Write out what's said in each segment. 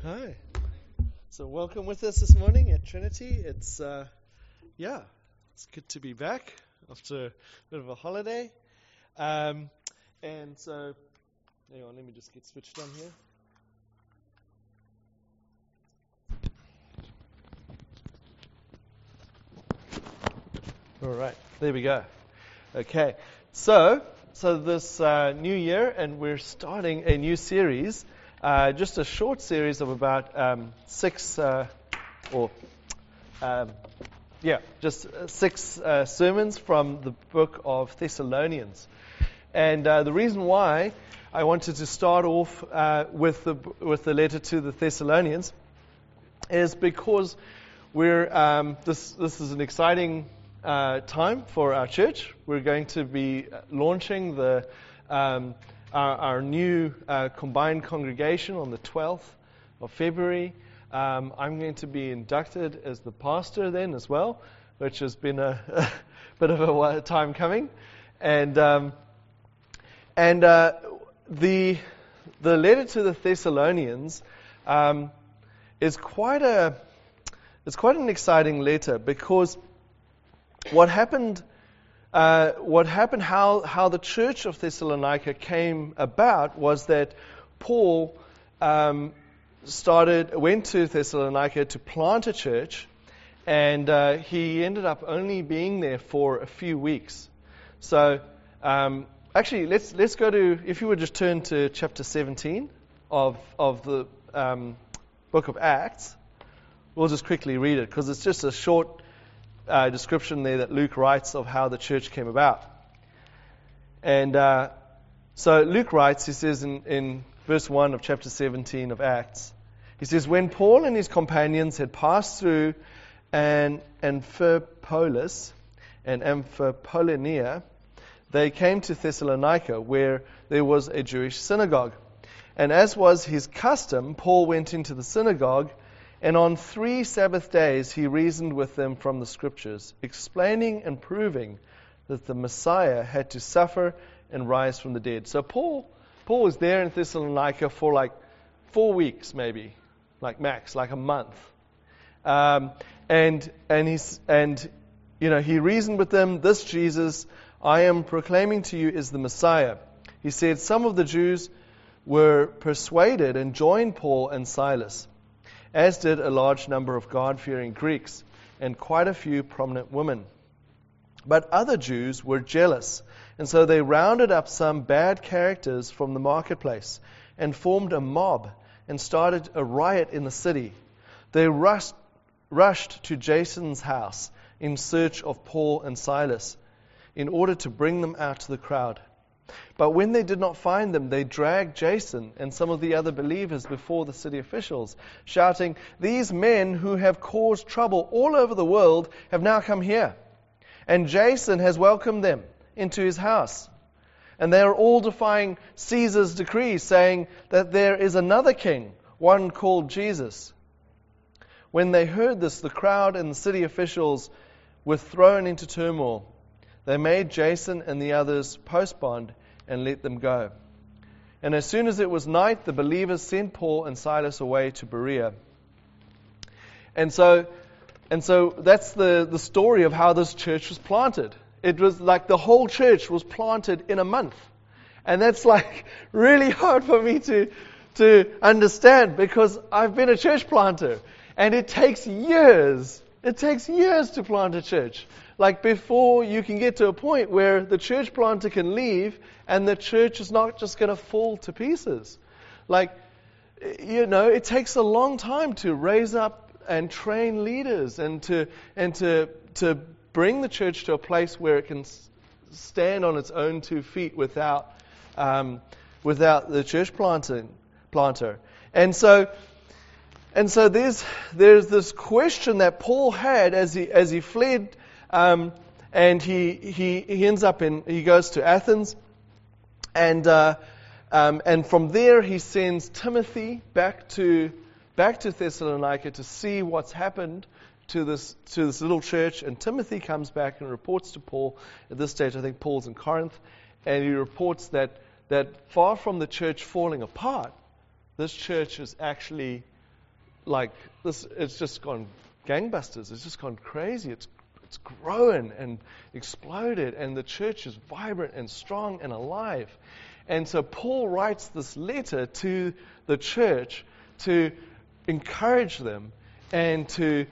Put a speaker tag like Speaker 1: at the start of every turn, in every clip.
Speaker 1: Hi. So welcome with us this morning at Trinity. It's good to be back after a bit of a holiday. And so, hang on, let me just get switched on here. All right, there we go. Okay, so this new year, and we're starting a new series. Just a short series of about six sermons from the book of Thessalonians. And the reason why I wanted to start off with the letter to the Thessalonians is because we're this is an exciting time for our church. We're going to be launching our new combined congregation on the 12th of February. I'm going to be inducted as the pastor then as well, which has been a bit of a time coming. And the letter to the Thessalonians is quite an exciting letter, because what happened, how the church of Thessalonica came about was that Paul went to Thessalonica to plant a church, and he ended up only being there for a few weeks. So actually, let's go to, if you would just turn to chapter 17 of the book of Acts. We'll just quickly read it, because it's just a short description there that Luke writes of how the church came about. And so Luke writes, he says in verse 1 of chapter 17 of Acts, he says, "When Paul and his companions had passed through Amphipolis and Amphipolonia, they came to Thessalonica, where there was a Jewish synagogue. And as was his custom, Paul went into the synagogue, and on 3 Sabbath days he reasoned with them from the Scriptures, explaining and proving that the Messiah had to suffer and rise from the dead." So Paul was there in Thessalonica for like 4 weeks, maybe, like max, like a month. And he reasoned with them, "This Jesus I am proclaiming to you is the Messiah." He said some of the Jews were persuaded and joined Paul and Silas, as did a large number of God-fearing Greeks and quite a few prominent women. But other Jews were jealous, and so they rounded up some bad characters from the marketplace and formed a mob and started a riot in the city. They rushed to Jason's house in search of Paul and Silas in order to bring them out to the crowd. But when they did not find them, they dragged Jason and some of the other believers before the city officials, shouting, "These men who have caused trouble all over the world have now come here, and Jason has welcomed them into his house. And they are all defying Caesar's decree, saying that there is another king, one called Jesus." When they heard this, the crowd and the city officials were thrown into turmoil. They made Jason and the others post bond and let them go. And as soon as it was night, the believers sent Paul and Silas away to Berea. And so that's the story of how this church was planted. It was like the whole church was planted in a month. And that's like really hard for me to understand, because I've been a church planter, and it takes years. It takes years to plant a church. Like, before you can get to a point where the church planter can leave and the church is not just going to fall to pieces. Like, it takes a long time to raise up and train leaders and to bring the church to a place where it can stand on its own 2 feet without the church planter. And so there's this question that Paul had as he fled. And he ends up he goes to Athens, and from there he sends Timothy back to Thessalonica to see what's happened to this little church. And Timothy comes back and reports to Paul. At this stage, I think Paul's in Corinth, and he reports that far from the church falling apart, this church is actually like this. It's just gone gangbusters. It's just gone crazy. It's grown and exploded, and the church is vibrant and strong and alive. And so Paul writes this letter to the church to encourage them and to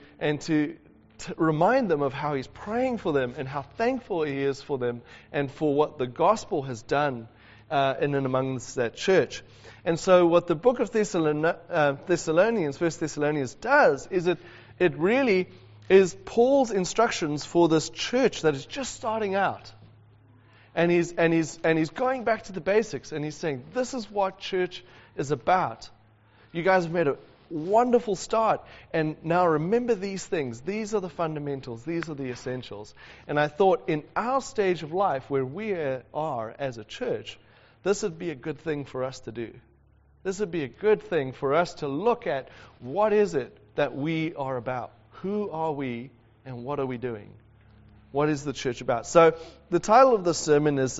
Speaker 1: remind them of how he's praying for them and how thankful he is for them and for what the gospel has done in and amongst that church. And so what the book of Thessalonians, 1 Thessalonians does is it really is Paul's instructions for this church that is just starting out. And he's going back to the basics, and he's saying, this is what church is about. You guys have made a wonderful start, and now remember these things. These are the fundamentals. These are the essentials. And I thought in our stage of life where we are as a church, this would be a good thing for us to do. This would be a good thing for us to look at what is it that we are about. Who are we, and what are we doing? What is the church about? So the title of this sermon is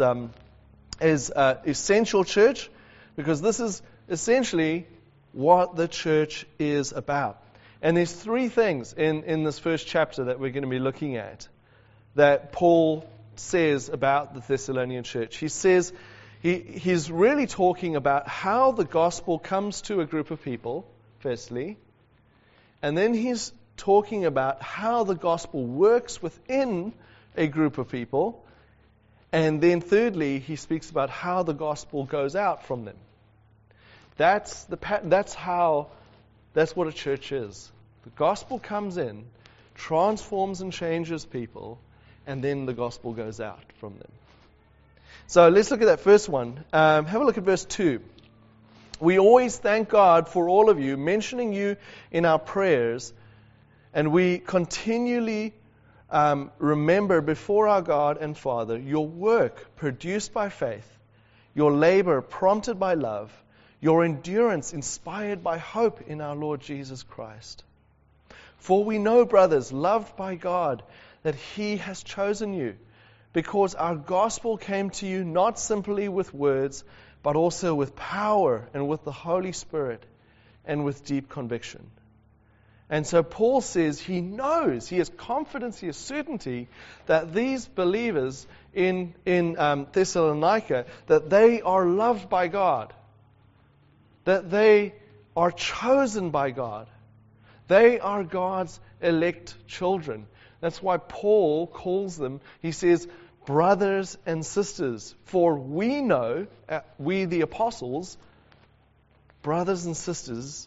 Speaker 1: Essential Church, because this is essentially what the church is about. And there's three things in this first chapter that we're going to be looking at that Paul says about the Thessalonian church. He says he's really talking about how the gospel comes to a group of people, firstly, and then he's talking about how the gospel works within a group of people. And then thirdly, he speaks about how the gospel goes out from them. That's what a church is. The gospel comes in, transforms and changes people, and then the gospel goes out from them. So let's look at that first one. Have a look at verse 2. We always thank God for all of you, mentioning you in our prayers, and we continually remember before our God and Father your work produced by faith, your labor prompted by love, your endurance inspired by hope in our Lord Jesus Christ. For we know, brothers, loved by God, that He has chosen you, because our gospel came to you not simply with words, but also with power and with the Holy Spirit and with deep conviction. And so Paul says he knows, he has confidence, he has certainty that these believers in Thessalonica, that they are loved by God, that they are chosen by God. They are God's elect children. That's why Paul calls them, he says, brothers and sisters. For we know, we the apostles, brothers and sisters,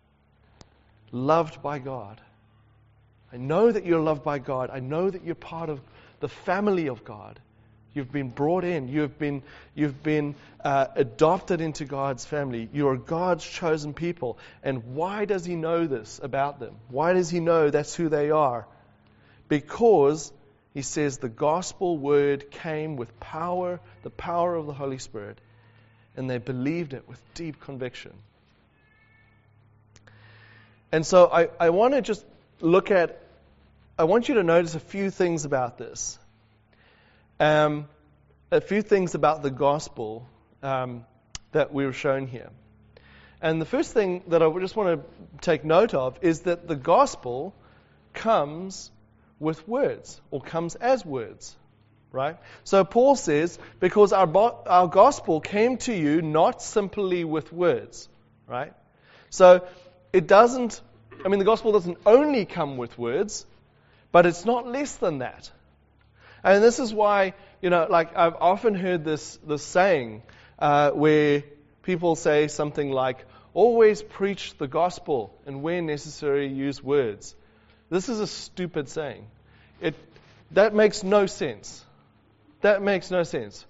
Speaker 1: loved by God. I know that you're loved by God. I know that you're part of the family of God. You've been brought in. You've been adopted into God's family. You are God's chosen people. And why does He know this about them? Why does He know that's who they are? Because He says the gospel word came with power, the power of the Holy Spirit, and they believed it with deep conviction. And so I want to just I want you to notice a few things about this. A few things about the gospel that we were shown here. And the first thing that I just want to take note of is that the gospel comes with words, or comes as words, right? So Paul says, because our gospel came to you not simply with words, right? So the gospel doesn't only come with words, but it's not less than that. And this is why, I've often heard this saying where people say something like, always preach the gospel and where necessary use words. This is a stupid saying. That makes no sense. That makes no sense.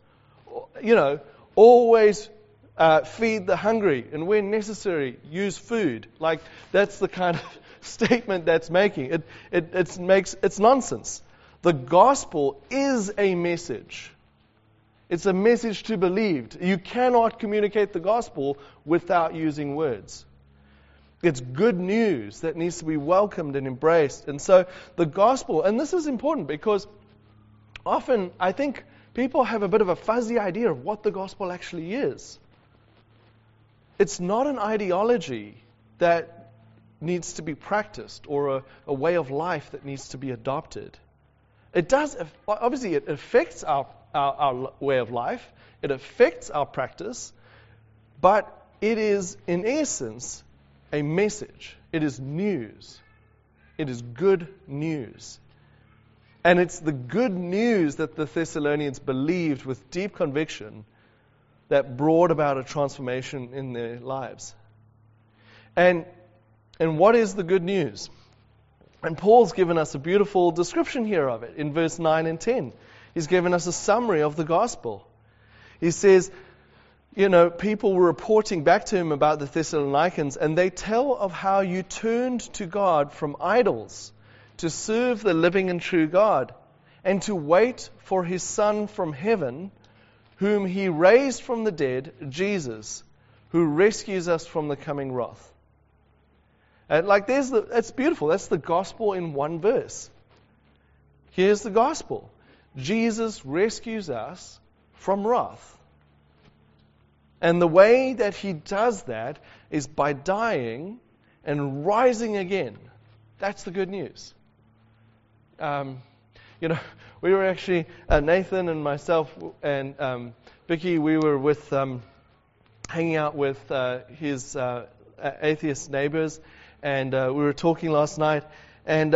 Speaker 1: Always feed the hungry, and when necessary, use food. That's the kind of statement that's making. It's nonsense. The gospel is a message. It's a message to be believed. You cannot communicate the gospel without using words. It's good news that needs to be welcomed and embraced. And so the gospel, and this is important because often I think people have a bit of a fuzzy idea of what the gospel actually is. It's not an ideology that needs to be practiced or a way of life that needs to be adopted. It does, obviously, it affects our way of life, it affects our practice, but it is, in essence, a message. It is news. It is good news. And it's the good news that the Thessalonians believed with deep conviction that brought about a transformation in their lives. And what is the good news? And Paul's given us a beautiful description here of it in verse 9 and 10. He's given us a summary of the gospel. He says, people were reporting back to him about the Thessalonians, and they tell of how you turned to God from idols to serve the living and true God, and to wait for His Son from heaven, whom He raised from the dead, Jesus, who rescues us from the coming wrath. It's beautiful. That's the gospel in one verse. Here's the gospel. Jesus rescues us from wrath. And the way that He does that is by dying and rising again. That's the good news. We were actually, Nathan and myself and Vicky, we were hanging out with his atheist neighbors, and we were talking last night, and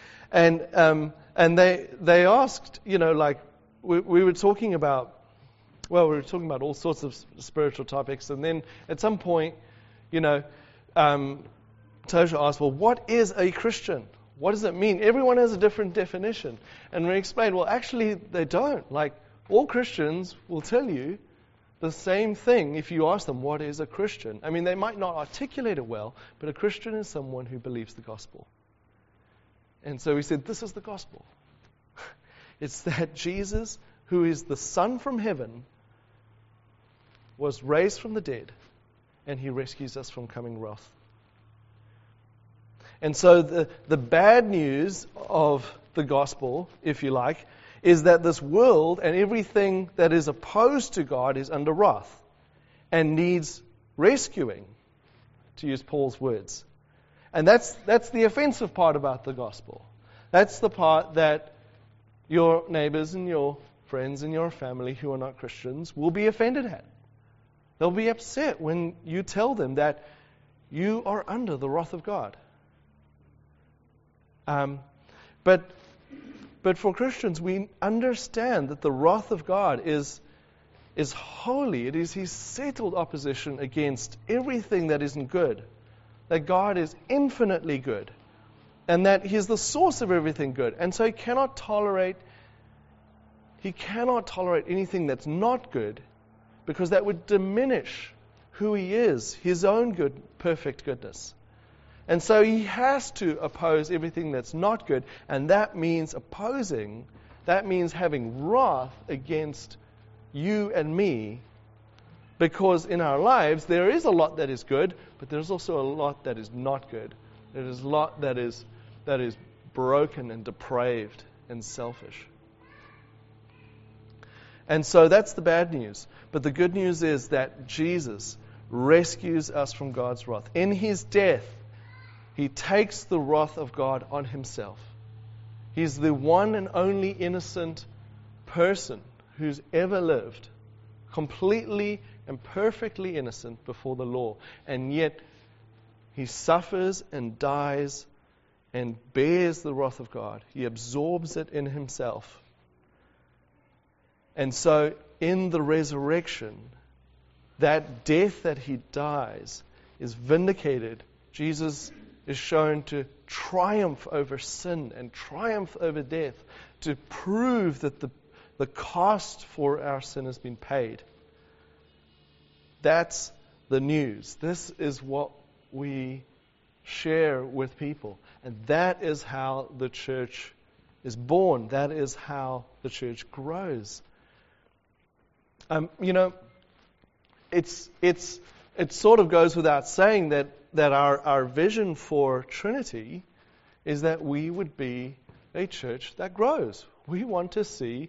Speaker 1: they asked, we were talking about all sorts of spiritual topics, and then at some point, Tosha asked, well, what is a Christian? What does it mean? Everyone has a different definition. And we explained, well, actually, they don't. All Christians will tell you the same thing if you ask them, what is a Christian? I mean, they might not articulate it well, but a Christian is someone who believes the gospel. And so we said, this is the gospel. It's that Jesus, who is the Son from heaven, was raised from the dead, and He rescues us from coming wrath. And so the bad news of the gospel, if you like, is that this world and everything that is opposed to God is under wrath and needs rescuing, to use Paul's words. And that's the offensive part about the gospel. That's the part that your neighbors and your friends and your family who are not Christians will be offended at. They'll be upset when you tell them that you are under the wrath of God. But for Christians, we understand that the wrath of God is holy. It is His settled opposition against everything that isn't good. That God is infinitely good. And that He is the source of everything good. And so He cannot tolerate anything that's not good, because that would diminish who He is, His own good, perfect goodness. And so He has to oppose everything that's not good, and that means having wrath against you and me, because in our lives there is a lot that is good, but there's also a lot that is not good. There is a lot that is broken and depraved and selfish. And so that's the bad news. But the good news is that Jesus rescues us from God's wrath. In His death, He takes the wrath of God on Himself. He's the one and only innocent person who's ever lived, completely and perfectly innocent before the law. And yet, He suffers and dies and bears the wrath of God. He absorbs it in Himself. And so, in the resurrection, that death that He dies is vindicated. Jesus is shown to triumph over sin and triumph over death, to prove that the cost for our sin has been paid. That's the news. This is what we share with people. And that is how the church is born. That is how the church grows. It sort of goes without saying that our vision for Trinity is that we would be a church that grows. We want to see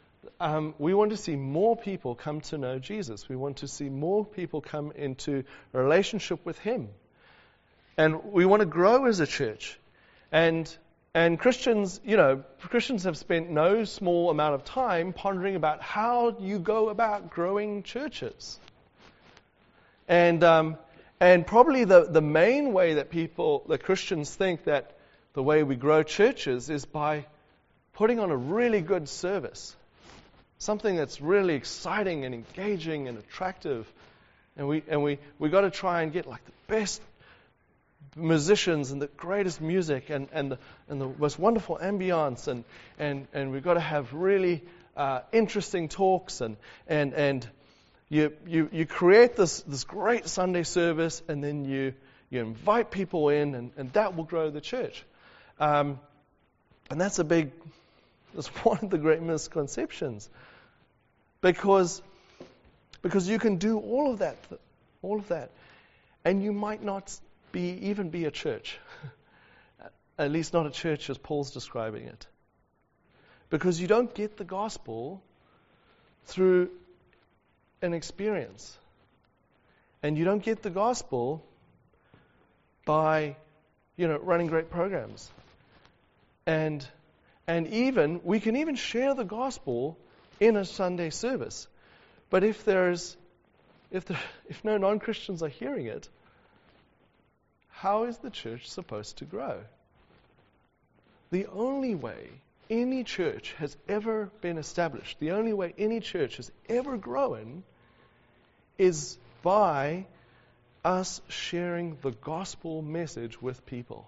Speaker 1: more people come to know Jesus. We want to see more people come into a relationship with Him. And we want to grow as a church. And Christians, Christians have spent no small amount of time pondering about how you go about growing churches. And probably the main way that Christians think that the way we grow churches is by putting on a really good service. Something that's really exciting and engaging and attractive. And we got to try and get like the best musicians and the greatest music and the most wonderful ambience and we've got to have really interesting talks and you create this great Sunday service and then you invite people in and that will grow the church. And that's one of the great misconceptions because you can do all of that and you might not even be a church. At least not a church as Paul's describing it. Because you don't get the gospel through an experience. And you don't get the gospel by, running great programs. And we can even share the gospel in a Sunday service. But if no non-Christians are hearing it, how is the church supposed to grow? The only way any church has ever been established, the only way any church has ever grown, is by us sharing the gospel message with people.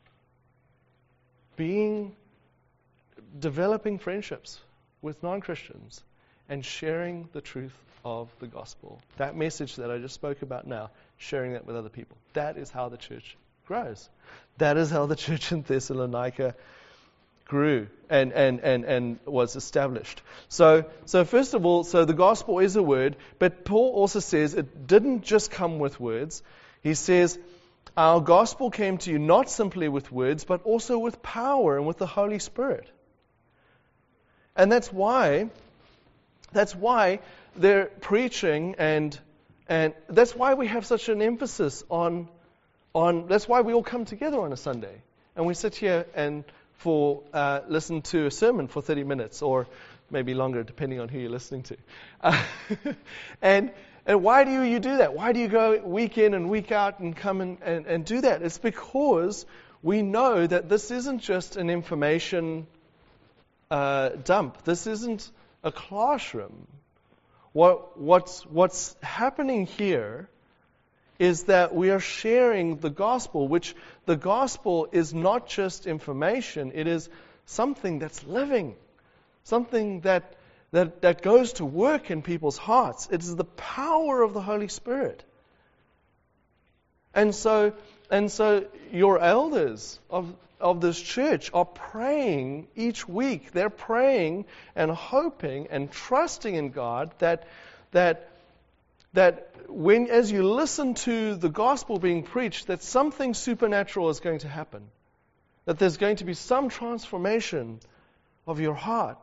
Speaker 1: Developing friendships with non-Christians and sharing the truth of the gospel. That message that I just spoke about now, sharing that with other people. That is how the church grows. That is how the church in Thessalonica grew and was established. So first of all, the gospel is a word, but Paul also says it didn't just come with words. He says, our gospel came to you not simply with words, but also with power and with the Holy Spirit. And that's why they're preaching and that's why we have such an emphasis on that's why we all come together on a Sunday. And we sit here and listen to a sermon for 30 minutes or maybe longer depending on who you're listening to. And why do you do that? Why do you go week in and week out and come and do that? It's because we know that this isn't just an information dump. This isn't a classroom. What's happening here is that we are sharing the gospel, which the gospel is not just information, it is something that's living, something that goes to work in people's hearts. It is the power of the Holy Spirit. And so your elders of this church are praying each week. They're praying and hoping and trusting in God that when, as you listen to the gospel being preached, that something supernatural is going to happen. That there's going to be some transformation of your heart.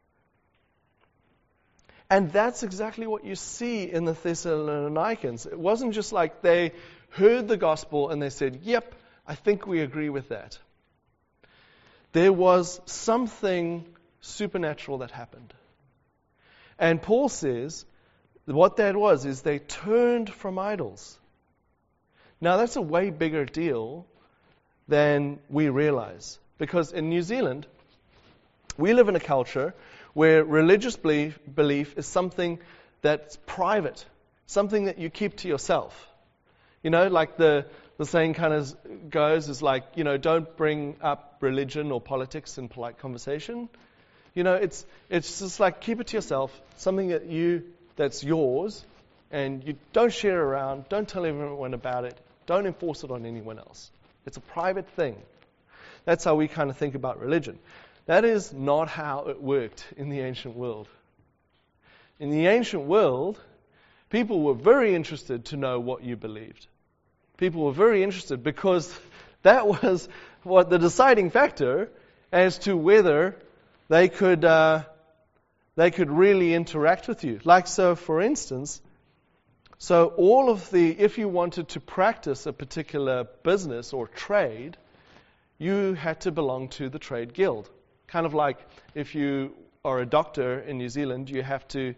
Speaker 1: And that's exactly what you see in the Thessalonians. It wasn't just like they heard the gospel and they said, yep, I think we agree with that. There was something supernatural that happened. And Paul says what that was is they turned from idols. Now that's a way bigger deal than we realize. Because in New Zealand, we live in a culture where religious belief is something that's private, something that you keep to yourself. Like the saying kind of goes is like, don't bring up religion or politics in polite conversation. It's just like keep it to yourself, something that's yours, and you don't share around, don't tell everyone about it, don't enforce it on anyone else. It's a private thing. That's how we kind of think about religion. That is not how it worked in the ancient world. In the ancient world, people were very interested to know what you believed. People were very interested because that was what the deciding factor as to whether they could really interact with you. Like so, for instance, So if you wanted to practice a particular business or trade, you had to belong to the trade guild. Kind of like if you are a doctor in New Zealand, you have to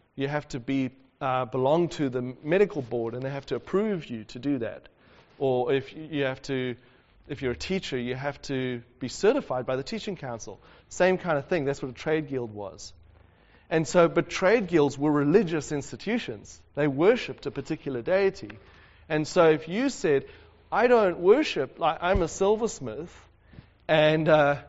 Speaker 1: belong to the medical board, and they have to approve you to do that. Or if you're a teacher, you have to be certified by the teaching council. Same kind of thing. That's what a trade guild was. And so, but trade guilds were religious institutions. They worshipped a particular deity. And so if you said, I don't worship, like I'm a silversmith, and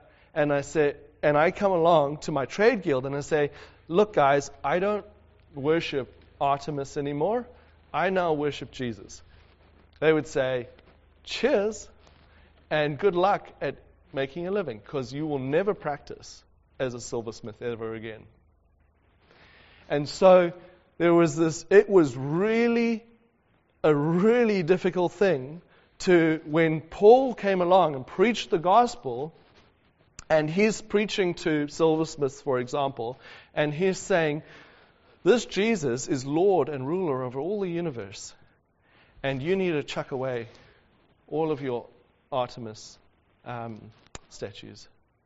Speaker 1: I come along to my trade guild and I say, look guys, I don't worship Artemis anymore. I now worship Jesus. They would say, cheers, and good luck at making a living, because you will never practice as a silversmith ever again. And so there was this, it was really a really difficult thing when Paul came along and preached the gospel, and he's preaching to silversmiths, for example, and he's saying, this Jesus is Lord and ruler over all the universe, and you need to chuck away all of your Artemis statues.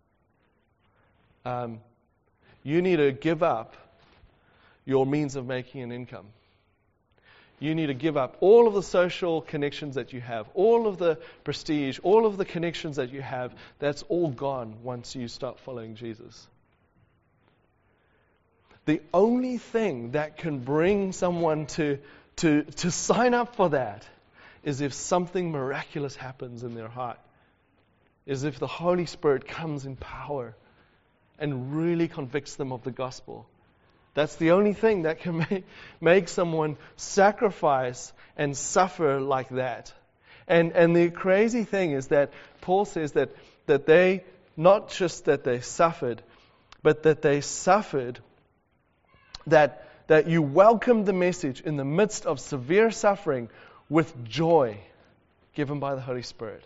Speaker 1: You need to give up your means of making an income. You need to give up all of the social connections that you have, all of the prestige, all of the connections that you have. That's all gone once you start following Jesus. The only thing that can bring someone to sign up for that is if something miraculous happens in their heart. Is if the Holy Spirit comes in power and really convicts them of the gospel. That's the only thing that can make someone sacrifice and suffer like that. And the crazy thing is that Paul says that they, not just that they suffered, but that they suffered, that you welcomed the message in the midst of severe suffering with joy given by the Holy Spirit.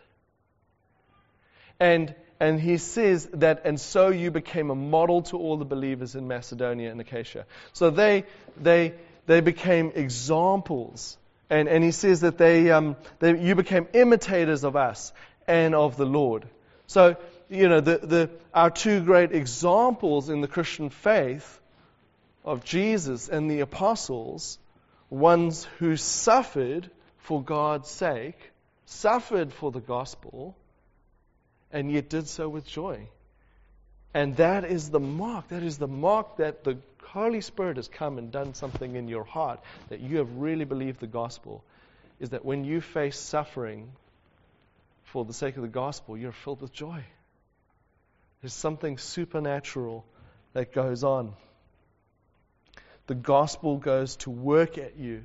Speaker 1: And he says that, and so you became a model to all the believers in Macedonia and Achaia. So they became examples, and he says that you became imitators of us and of the Lord. So our two great examples in the Christian faith of Jesus and the apostles, ones who suffered for God's sake, suffered for the gospel, and yet did so with joy. And that is the mark. That is the mark that the Holy Spirit has come and done something in your heart, that you have really believed the gospel, is that when you face suffering for the sake of the gospel, you're filled with joy. There's something supernatural that goes on. The gospel goes to work at you.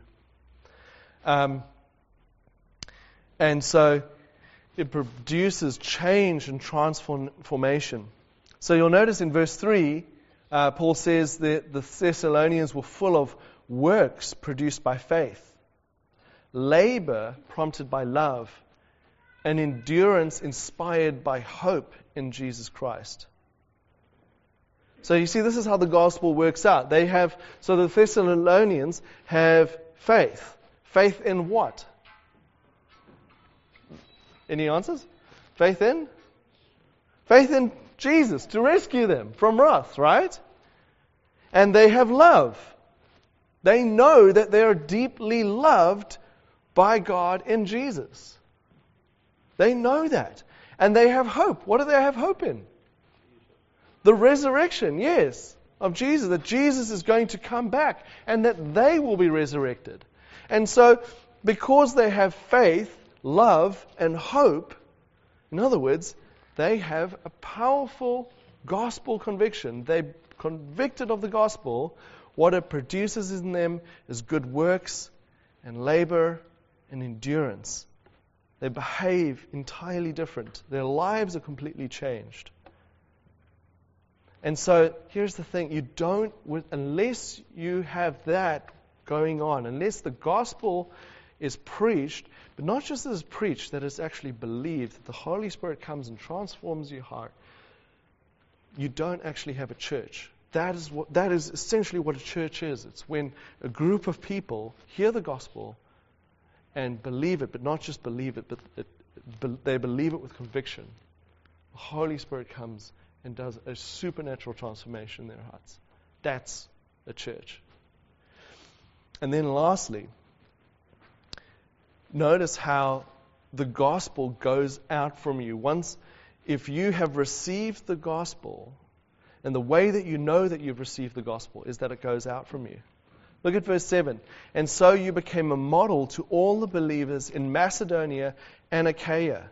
Speaker 1: And so it produces change and transformation. So you'll notice in verse 3, Paul says that the Thessalonians were full of works produced by faith, labor prompted by love, and endurance inspired by hope in Jesus Christ. So you see, this is how the gospel works out. So the Thessalonians have faith. Faith in what? Any answers? Faith in? Faith in Jesus to rescue them from wrath, right? And they have love. They know that they are deeply loved by God in Jesus. They know that. And they have hope. What do they have hope in? The resurrection, yes, of Jesus. That Jesus is going to come back and that they will be resurrected. And so, because they have faith, love, and hope, in other words, they have a powerful gospel conviction. They're convicted of the gospel. What it produces in them is good works and labor and endurance. They behave entirely different. Their lives are completely changed. And so, here's the thing. Unless you have that going on, unless the gospel is preached, but not just that it's preached, that it's actually believed, that the Holy Spirit comes and transforms your heart, you don't actually have a church. that is essentially what a church is. It's when a group of people hear the gospel and believe it, but not just believe it, but they believe it with conviction. The Holy Spirit comes and does a supernatural transformation in their hearts. That's a church. And then lastly, notice how the gospel goes out from you. If you have received the gospel, and the way that you know that you've received the gospel is that it goes out from you. Look at verse 7. And so you became a model to all the believers in Macedonia and Achaia.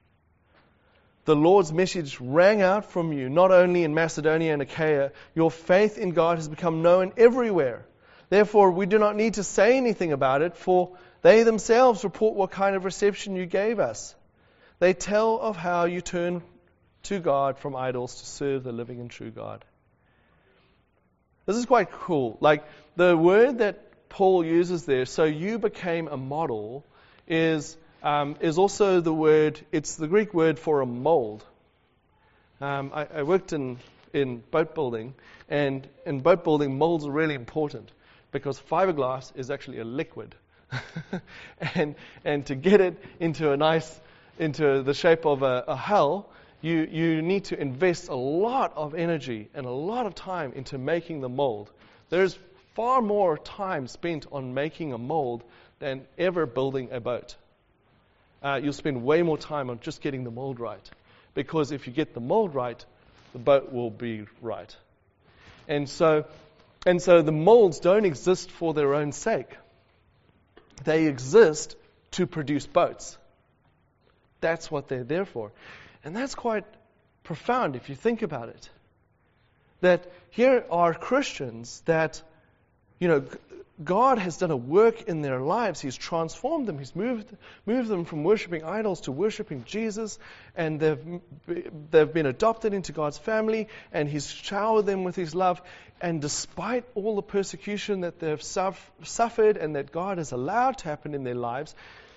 Speaker 1: The Lord's message rang out from you, not only in Macedonia and Achaia. Your faith in God has become known everywhere. Therefore, we do not need to say anything about it, for they themselves report what kind of reception you gave us. They tell of how you turned to God from idols to serve the living and true God. This is quite cool. Like, the word that Paul uses there, so you became a model, is also the word, it's the Greek word for a mold. I worked in boat building, and in boat building, molds are really important because fiberglass is actually a liquid. and to get it into the shape of a hull, you need to invest a lot of energy and a lot of time into making the mold. There's far more time spent on making a mold than ever building a boat. You'll spend way more time on just getting the mold right. Because if you get the mold right, the boat will be right. And so the molds don't exist for their own sake. They exist to produce boats. That's what they're there for. And that's quite profound if you think about it. That here are Christians that, God has done a work in their lives. He's transformed them. He's moved them from worshiping idols to worshiping Jesus. And they've been adopted into God's family. And He's showered them with His love. And despite all the persecution that they've suffered and that God has allowed to happen in their lives,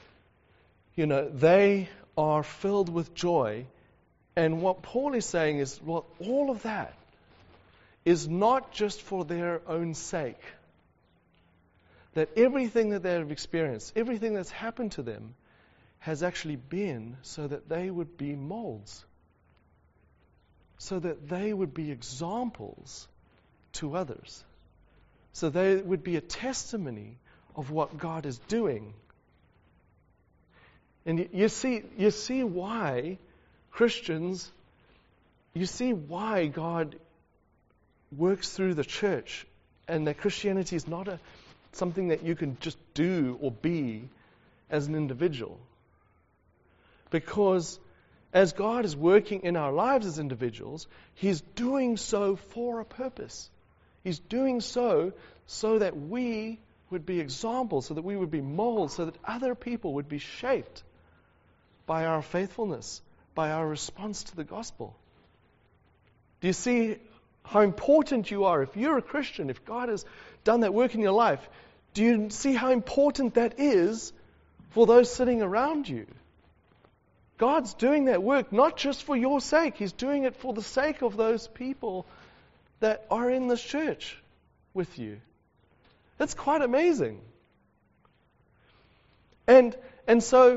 Speaker 1: they are filled with joy. And what Paul is saying is, well, all of that is not just for their own sake. That everything that they have experienced, everything that's happened to them, has actually been so that they would be molds. So that they would be examples to others. So they would be a testimony of what God is doing. And you see why Christians, you see why God works through the church, and that Christianity is not something that you can just do or be as an individual. Because as God is working in our lives as individuals, He's doing so for a purpose. He's doing so that we would be examples, so that we would be molds, so that other people would be shaped by our faithfulness, by our response to the gospel. Do you see how important you are? If you're a Christian, if God has done that work in your life, do you see how important that is for those sitting around you? God's doing that work not just for your sake. He's doing it for the sake of those people that are in this church with you. That's quite amazing. And so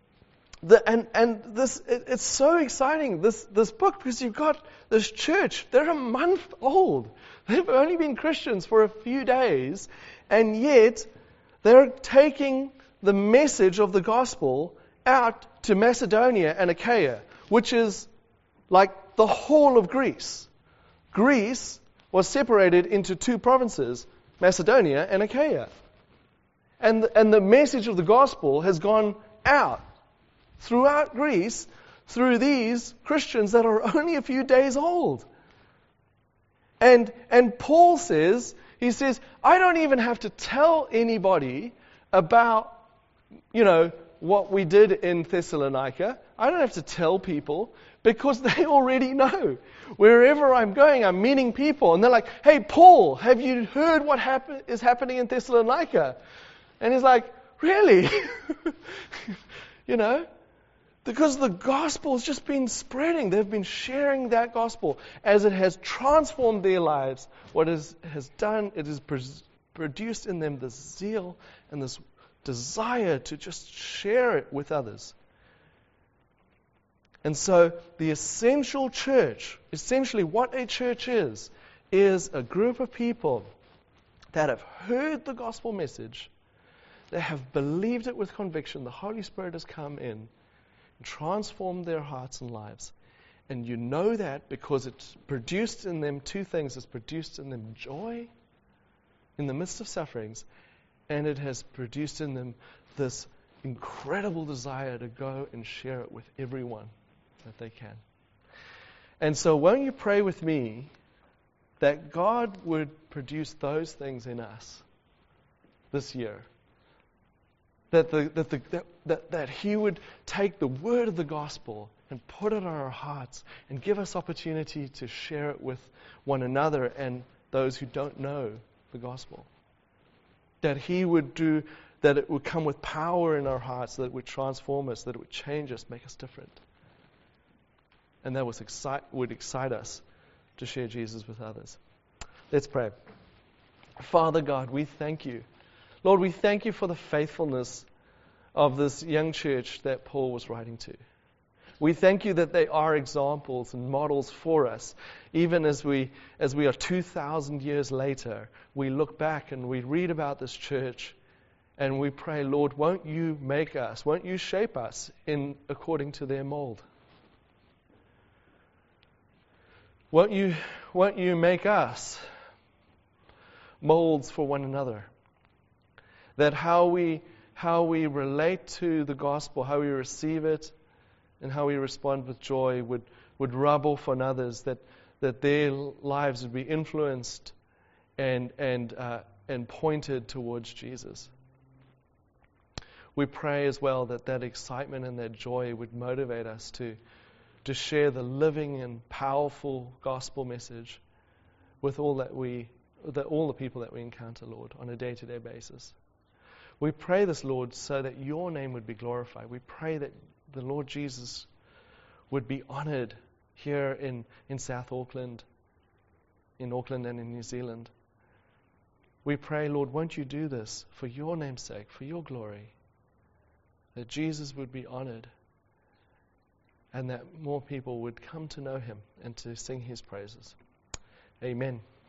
Speaker 1: it's so exciting, this book, because you've got this church. They're a month old. They've only been Christians for a few days, and yet they're taking the message of the gospel out to Macedonia and Achaia, which is like the whole of Greece. Greece was separated into two provinces, Macedonia and Achaia. And the message of the gospel has gone out throughout Greece through these Christians that are only a few days old. And Paul says, I don't even have to tell anybody about, what we did in Thessalonica. I don't have to tell people because they already know. Wherever I'm going, I'm meeting people. And they're like, hey, Paul, have you heard what is happening in Thessalonica? And he's like, really? Because the gospel has just been spreading. They've been sharing that gospel as it has transformed their lives. What it has done, it has produced in them this zeal and this desire to just share it with others. And so the essential church, essentially what a church is a group of people that have heard the gospel message, that have believed it with conviction. The Holy Spirit has come in and transformed their hearts and lives. And you know that because it's produced in them two things. It's produced in them joy in the midst of sufferings, and it has produced in them this incredible desire to go and share it with everyone that they can. And so won't you pray with me that God would produce those things in us this year? That He would take the word of the gospel and put it on our hearts and give us opportunity to share it with one another and those who don't know the gospel. That He would do, that it would come with power in our hearts, that it would transform us, that it would change us, make us different. And that would excite us to share Jesus with others. Let's pray. Father God, we thank you. Lord, we thank you for the faithfulness of this young church that Paul was writing to. We thank you that they are examples and models for us. Even as we are 2,000 years later, we look back and we read about this church and we pray, Lord, won't you make us, won't you shape us according to their mold? Won't you make us molds for one another? That how we relate to the gospel, how we receive it, and how we respond with joy would rub off on others, that their lives would be influenced and pointed towards Jesus. We pray as well that excitement and that joy would motivate us to share the living and powerful gospel message with all the people that we encounter, Lord, on a day-to-day basis. We pray this, Lord, so that your name would be glorified. We pray that the Lord Jesus would be honored here in South Auckland, in Auckland and in New Zealand. We pray, Lord, won't you do this for your name's sake, for your glory, that Jesus would be honored and that more people would come to know him and to sing his praises. Amen.